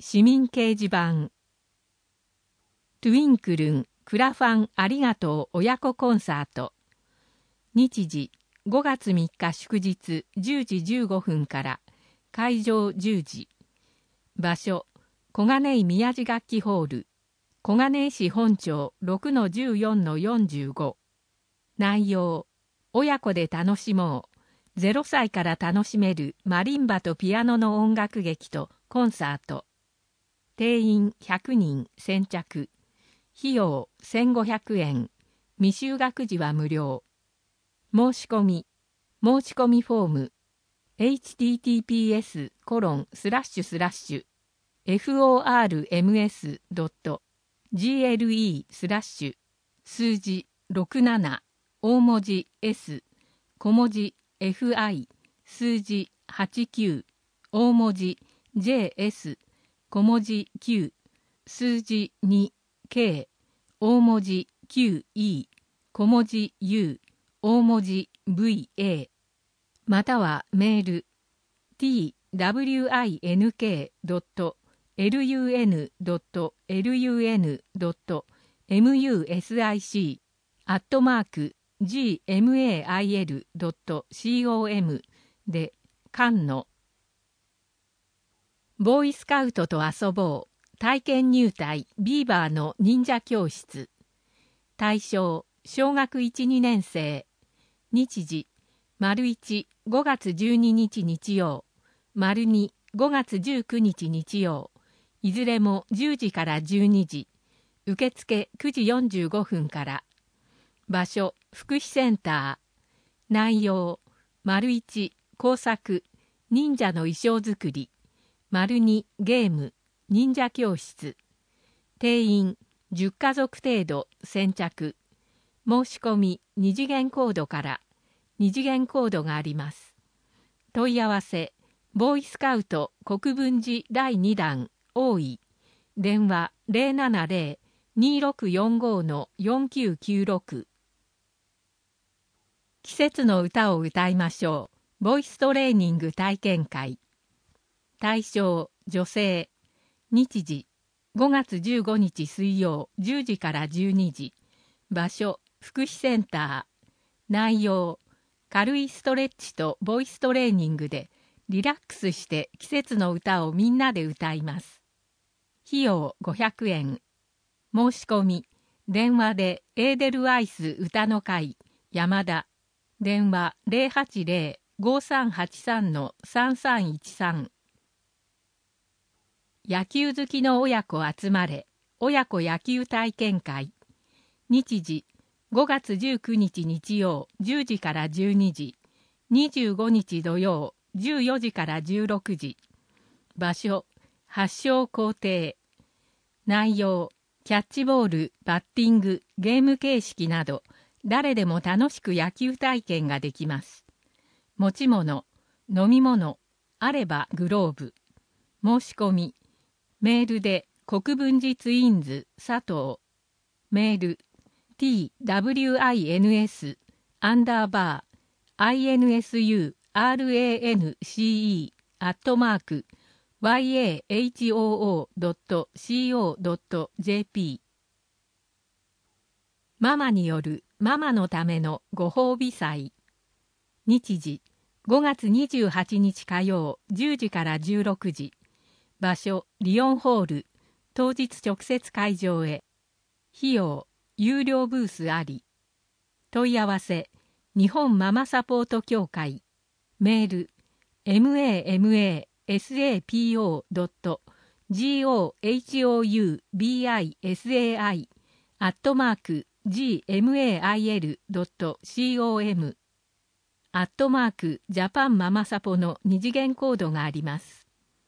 市民掲示板。トゥインクルンクラファンありがとう親子コンサート。日時5月3日祝日10時15分から会場10時。場所小金井宮地楽器ホール、小金井市本町 6-14-45。内容親子で楽しもう。0歳から楽しめるマリンバとピアノの音楽劇とコンサート。定員100人先着。費用1500円。未就学児は無料。申し込みフォーム https://forms.gle/ 数字67大文字 S 小文字 FI 数字89大文字 JS 小文字 Q 数字 2K 大文字 QE 小文字 U 大文字 VA またはメール twin.lun.music@gmail.com で菅野。ボーイスカウトと遊ぼう体験入隊ビーバーの忍者教室。対象小学 1,2 年生。日時丸1、5月12日日曜、丸2、5月19日日曜、いずれも10時から12時、受付9時45分から。場所、福祉センター。内容、丸1、工作、忍者の衣装作り、丸2、ゲーム、忍者教室。定員、10家族程度、先着。申し込み、2次元コードから。2次元コードがあります。問い合わせ、ボーイスカウト国分寺第2弾大井。電話070-2645-4996。季節の歌を歌いましょう。ボイストレーニング体験会。対象、女性。日時、5月15日水曜10時から12時。場所、福祉センター。内容、軽いストレッチとボイストレーニングでリラックスして季節の歌をみんなで歌います。費用500円。申し込み、電話でエーデルワイス歌の会、山田。電話080-5383-3313。野球好きの親子集まれ、親子野球体験会。日時、5月19日日曜10時から12時、25日土曜14時から16時。場所、発祥校庭。内容、キャッチボール、バッティング、ゲーム形式など、誰でも楽しく野球体験ができます。持ち物、飲み物、あればグローブ。申し込み、メールで国分寺ツインズ佐藤。メール、twins_insure@yahoo.co.jp。 ママによるママのためのご褒美祭。日時5月28日火曜10時から16時。場所リオンホール。当日直接会場へ。費用有料ブースあり。問い合わせ、日本ママサポート協会。メール、masapo.gmail.com @ジャパンママサポの二次元コードがあります。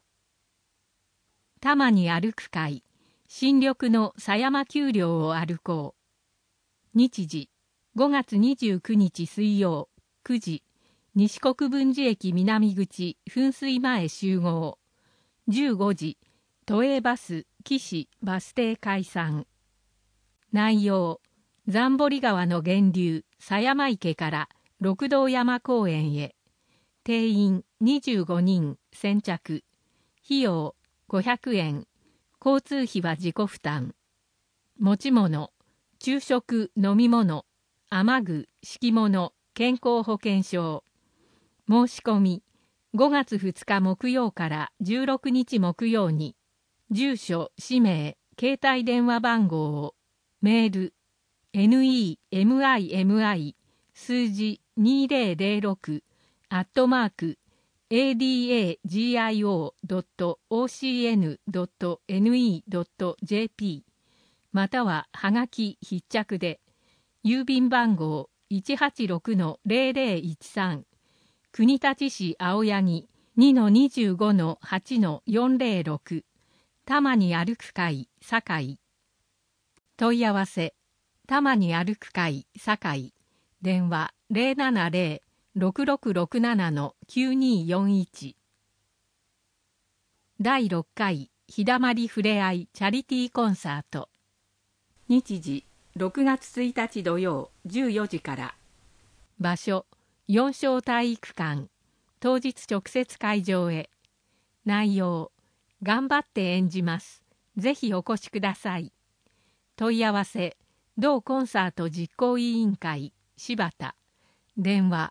たまに歩く会。新緑の狭山丘陵を歩こう。日時5月29日水曜9時、西国分寺駅南口噴水前集合。15時、都営バス岸バス停解散。内容、ザンボリ川の源流狭山池から六道山公園へ。定員25人先着。費用 500円。交通費は自己負担。持ち物、昼食、飲み物、雨具、敷物、健康保険証。申し込み、5月2日木曜から16日木曜に、住所、氏名、携帯電話番号を、メール、NEMIMI 数字2006 @agio.ocn.ne.jp またははがき必着で、郵便番号 186-0013 国立市青柳 2-25-8-406 多摩に歩く会堺。問い合わせ、多摩に歩く会堺。電話 070-6667-9241。第6回日だまりふれあいチャリティーコンサート。日時6月1日土曜14時から。場所四小体育館。当日直接会場へ。内容、頑張って演じます。ぜひお越しください。問い合わせ、同コンサート実行委員会柴田。電話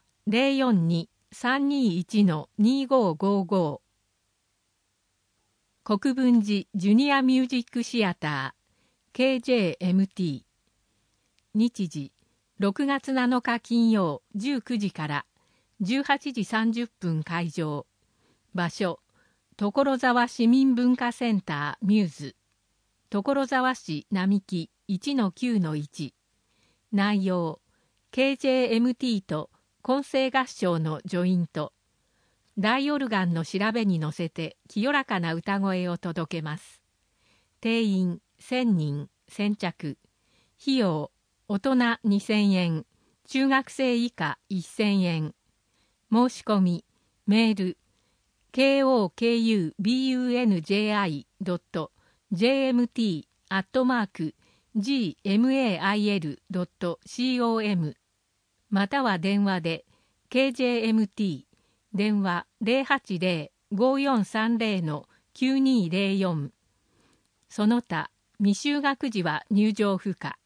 042-321-2555。国分寺ジュニアミュージックシアター KJMT。日時6月7日金曜19時から18時30分会場。場所所沢市民文化センターミューズ。所沢市並木 1-9-1。内容 KJMT と混声合唱のジョイント。大オルガンの調べに乗せて清らかな歌声を届けます。定員1000人先着。費用大人2000円、中学生以下1000円。申し込みメール kokubunji.jmt@gmail.com または電話で KJMT 電話 080-5430-9204 その他未就学児は入場不可。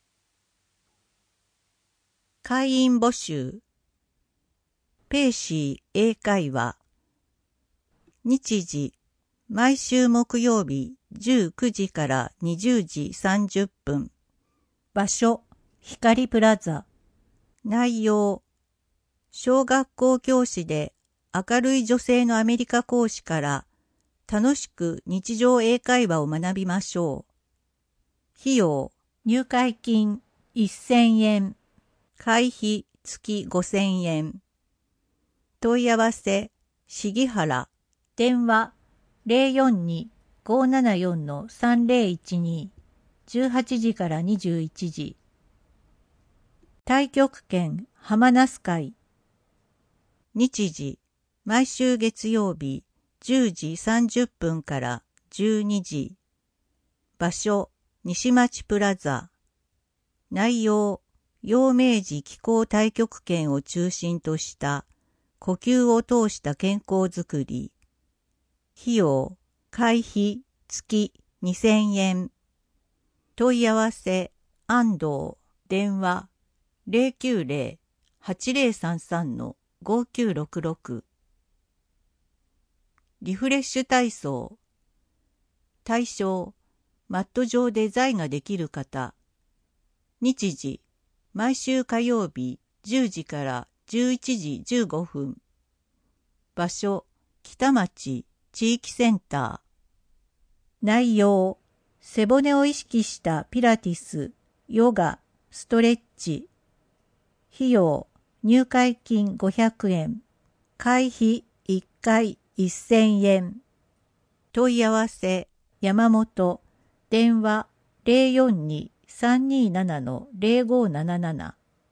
会員募集。ペーシー英会話。日時、毎週木曜日19時から20時30分。場所、光プラザ。内容、小学校教師で明るい女性のアメリカ講師から楽しく日常英会話を学びましょう。費用、入会金1000円。会費月5000円。問い合わせ、杉原。電話042-574-3012。18時から21時。太極拳浜那須会。日時、毎週月曜日10時30分から12時。場所、西町プラザ。内容、陽明寺気功太極拳を中心とした呼吸を通した健康づくり。費用、会費月2000円。問い合わせ、安藤。電話090-8033-5966。リフレッシュ体操。対象、マット上で座位ができる方。日時、毎週火曜日10時から11時15分。場所、北町地域センター。内容、背骨を意識したピラティス、ヨガ、ストレッチ。費用、入会金500円。会費1回1000円。問い合わせ、山本。電話042-327-0577。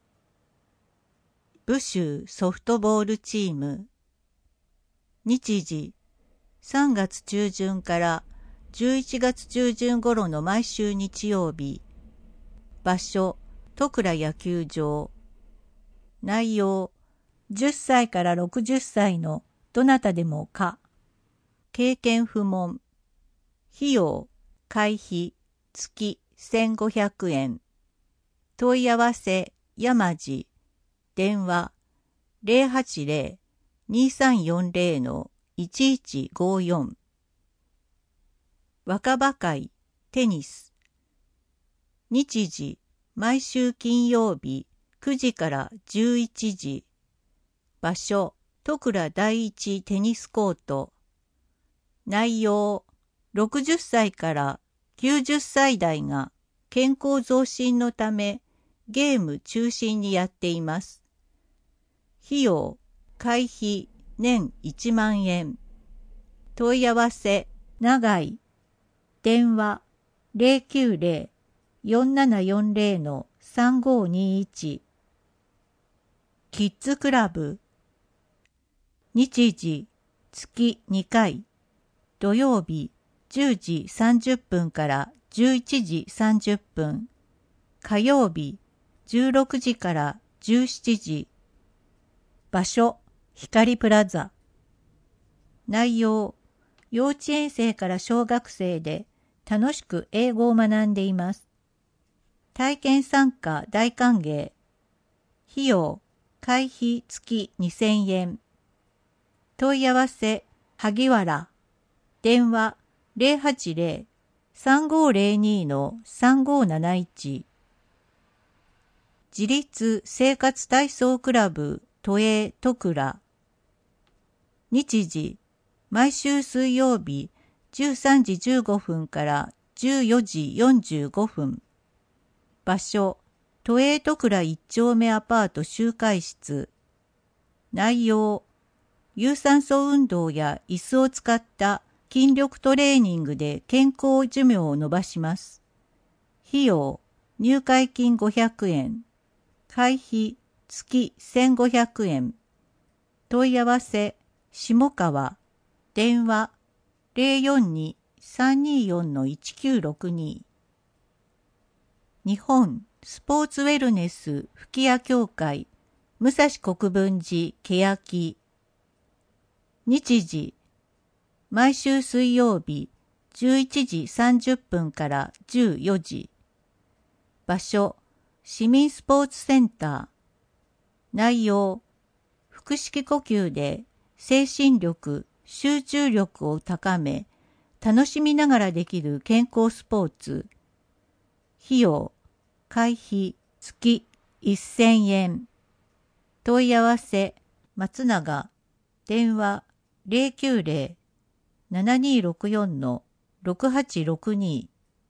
武州ソフトボールチーム。日時、3月中旬から11月中旬頃の毎週日曜日。場所、戸倉野球場。内容、10歳から60歳のどなたでも可。経験不問。 費用、会費、月1500円。問い合わせ、山路。電話、080-2340-1154。若葉会、テニス。日時、毎週金曜日、9時から11時。場所、戸倉第一テニスコート。内容、60歳から90歳代が健康増進のためゲーム中心にやっています。費用、会費、年1万円。問い合わせ、長井。電話、090-4740-3521。キッズクラブ。日時、月2回。土曜日、10時30分から11時30分。火曜日、16時から17時。場所、光プラザ。内容、幼稚園生から小学生で楽しく英語を学んでいます。体験参加大歓迎。費用、会費月2000円。問い合わせ、萩原。電話、080-3502-3571。自立生活体操クラブ都営戸倉。日時、毎週水曜日13時15分から14時45分。場所、都営戸倉1丁目アパート集会室。内容、有酸素運動や椅子を使った筋力トレーニングで健康寿命を伸ばします。費用、入会金500円。会費、月1500円。問い合わせ、下川。電話、042-324-1962。日本スポーツウェルネス吹屋協会武蔵国分寺欅。日時、毎週水曜日11時30分から14時。場所、市民スポーツセンター。内容、腹式呼吸で精神力、集中力を高め、楽しみながらできる健康スポーツ。費用、会費、月1000円。問い合わせ、松永。電話、090-7264-6862。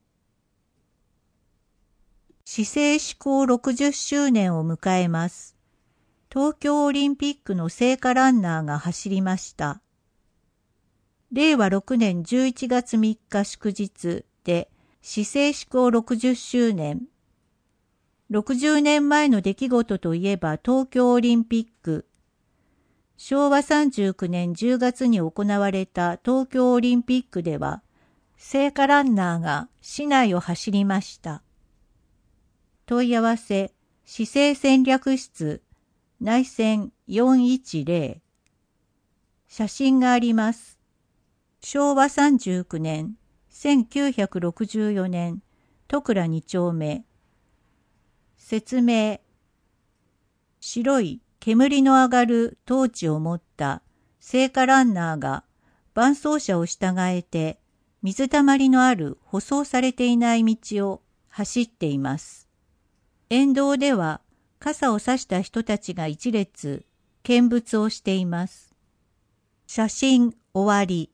市政施行60周年を迎えます。東京オリンピックの聖火ランナーが走りました。令和6年11月3日祝日で市政施行60周年。60年前の出来事といえば東京オリンピック。昭和39年10月に行われた東京オリンピックでは、聖火ランナーが市内を走りました。問い合わせ、市政戦略室、内線410。写真があります。昭和39年、1964年、戸倉2丁目。説明。白い煙の上がるトーチを持った聖火ランナーが伴走者を従えて水たまりのある舗装されていない道を走っています。沿道では傘を差した人たちが一列見物をしています。写真終わり。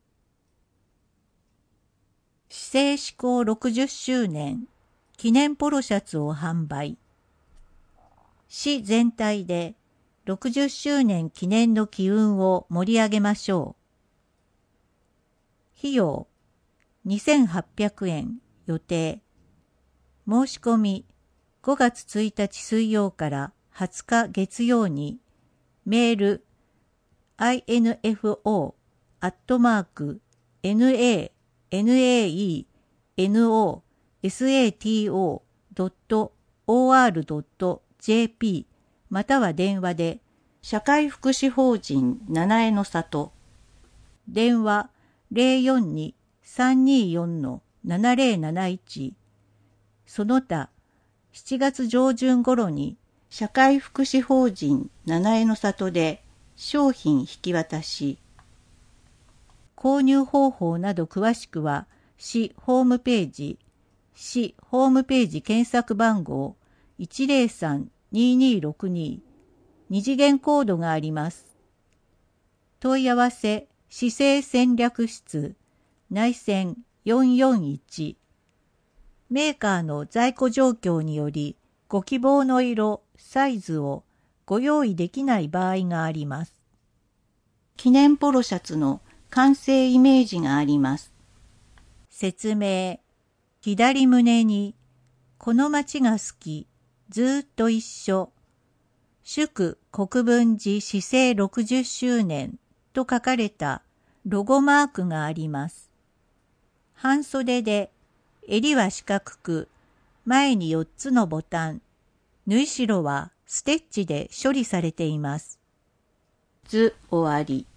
市政施行60周年記念ポロシャツを販売。市全体で60周年記念の機運を盛り上げましょう。費用2800円予定。申し込み5月1日水曜から20日月曜にメール info@naenosato.or.jp または電話で社会福祉法人七重の里電話 324-7071。その他、7月上旬頃に社会福祉法人七重の里で商品引き渡し、購入方法など詳しくは市ホームページ検索番号 103-2262 二次元コードがあります。問い合わせ市政戦略室内線441。メーカーの在庫状況によりご希望の色、サイズをご用意できない場合があります。記念ポロシャツの完成イメージがあります。説明。左胸に、この街が好き、ずっと一緒。祝国分寺市政60周年と書かれたロゴマークがあります。半袖で、襟は四角く、前に4つのボタン、縫い代はステッチで処理されています。図終わり。